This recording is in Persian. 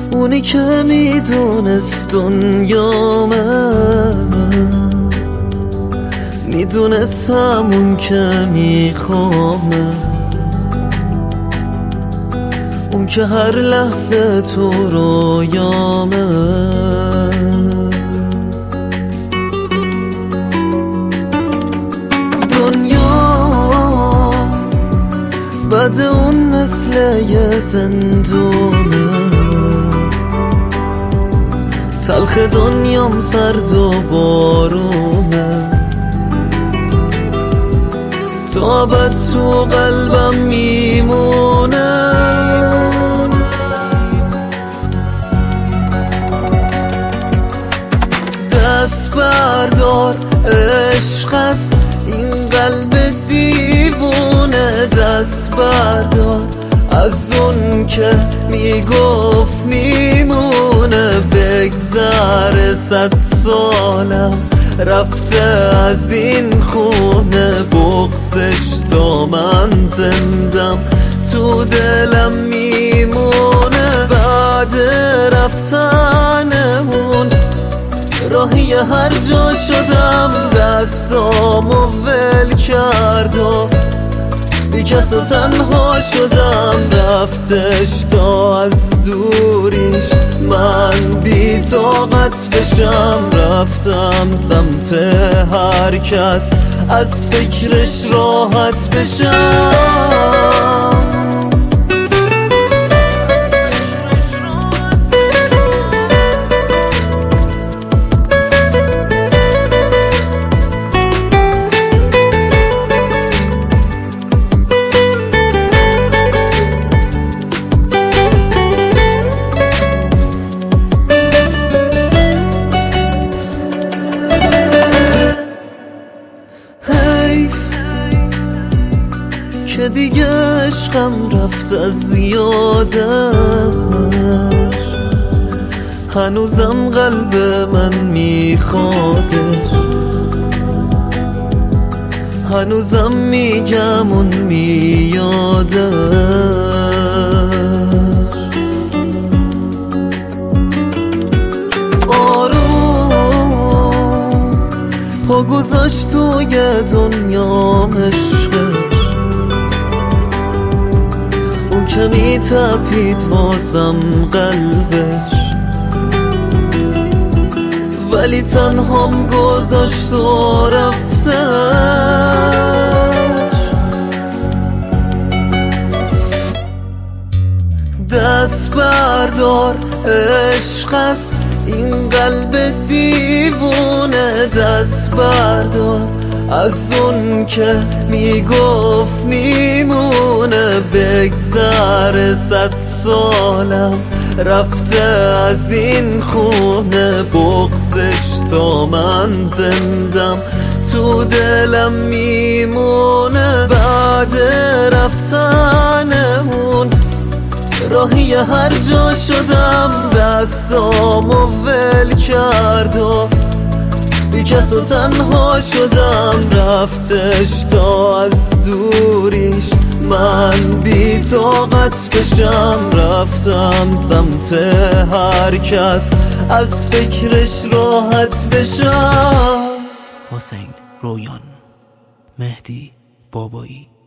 اونی که میدونست دنیامه، میدونست همون که میخوامه، اون که هر لحظه تو رویامه. دنیا بعد اون مثل یه زندونه، تلخ دنیام سرد و بارونه، تا ابد تو قلبم میمونه. دست بردار عشق از این قلب دیوونه، دست بردار از اون که میگفت میمونه. بگذره 100 سالم رفته از این خونه، بغضش تا من زندم تو دلم میمونه. بعد رفتنمون راهی هر جا شدم، دستامو ول کرد و بی کس و تنها شدم. رفتش تا از دوریش من بی طاقت بشم، رفتم سمت هر کس از فکرش راحت بشم. که دیگه عشقم رفت از یادش، هنوزم قلب من میخوادش، هنوزم میگم اون میادش. آروم پا گذاشت توی دنیام عشقش، که میتپید واسم قلبش، ولی تنهام گذاشت و رفتش. دست بردار عشق از این قلب دیوونه، دست بردار از اون که میگفت میمونه. بگذره 100 سالم رفته از این خونه، بغضش تا من زندم تو دلم میمونه. بعد رفتنمون راهی هر جا شدم، دستامو ول کرد و بی کس و تنها شدم. رفتش تا از دوریش من بی طاقت بشم، رفتم سمت هر کس از فکرش راحت بشم. حسین رویان، مهدی بابایی.